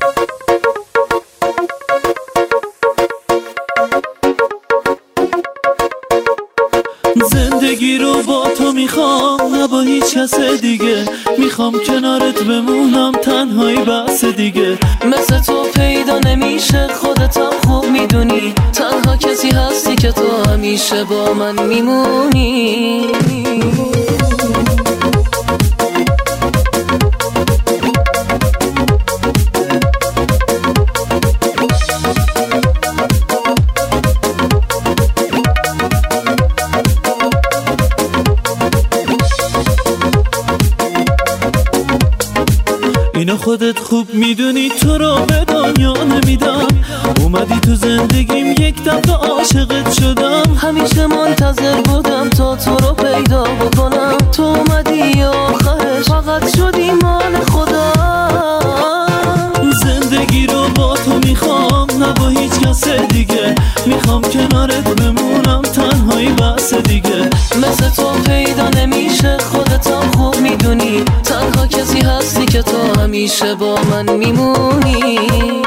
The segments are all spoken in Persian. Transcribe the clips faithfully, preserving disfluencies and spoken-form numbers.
زندگی رو با تو میخوام، نه با هیچ کس دیگه. میخوام کنارت بمونم، تنهایی بس دیگه. مثل تو پیدا نمیشه، خودتم خوب میدونی. تنها کسی هستی که تو همیشه با من میمونی. اینو خودت خوب میدونی، تو رو به دنیا نمیدم. اومدی تو زندگیم، یک دفعه عاشقت شدم. همیشه منتظر بودم تا تو رو پیدا بکنم. تو اومدی آخرش فقط شدی مال خدا. زندگی رو با تو میخوام، نه با هیچ کس دیگه. میخوام کنارت بمونم، تنهایی بس دیگه. مثل تو پیدا نمیشه، خودتم خوب میدونی. تنها کسی هستی که تو همیشه با من میمونی.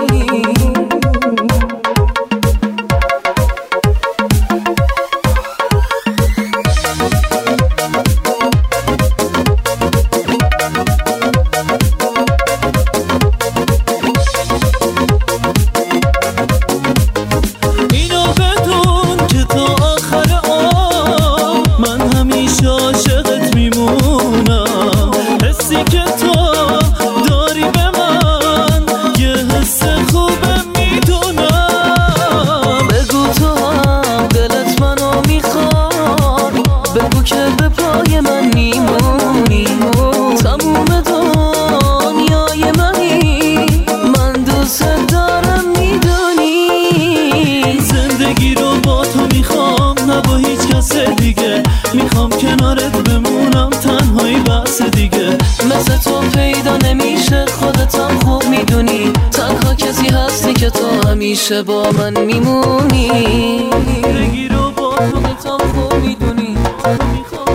عاشقت میمونم. حسی که تو داری به من یه حس خوبه میدونم. بگو تو هم دلت منو میخواد، بگو که به پای من میمونی. تموم دنیای منی، من دوست دارم میدونی. زندگی رو با تو میخوام، نه با هیچ کس دیگه. میخوام کنارت بمونم، تنهایی بس دیگه. مثل تو پیدا نمیشه، خودتم خوب میدونی. تنها کسی هستی که تو همیشه با من میمونی. زندگی رو با تو خودتم خوب میدونی. میخوام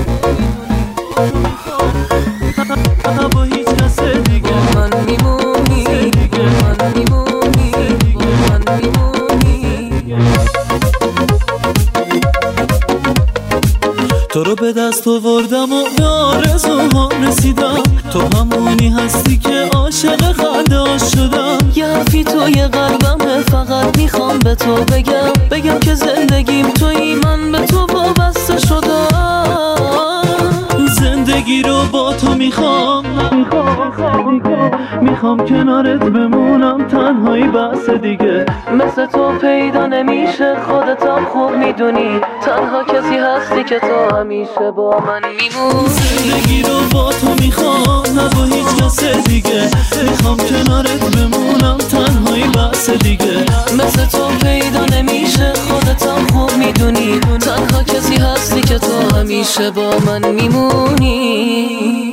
نه با هیچ کس دیگه. من میمونی، من میمونی، من میمونی. تو رو به دست آوردم و به آرزوهام رسیدم. تو همونی هستی که عاشق خنده شدم. یه حرفی توی قلبمه، فقط میخوام به تو بگم. بگم که زندگیم توی من به تو وابسته شدم. زندگی رو با تو میخوام، میخوام کنارت بمونم، تنهایی بس دیگه. مثل تو پیدا نمیشه، خودتم خوب میدونی. تنها کسی هستی که تو همیشه با من میمونی. زندگی رو با تو میخوام، نه با هیچ کس دیگه. میخوام کنارت بمونم، تنهایی بس دیگه. مثل تو پیدا نمیشه، خودتم خوب میدونی. تنها کسی هستی که تو همیشه با من میمونی.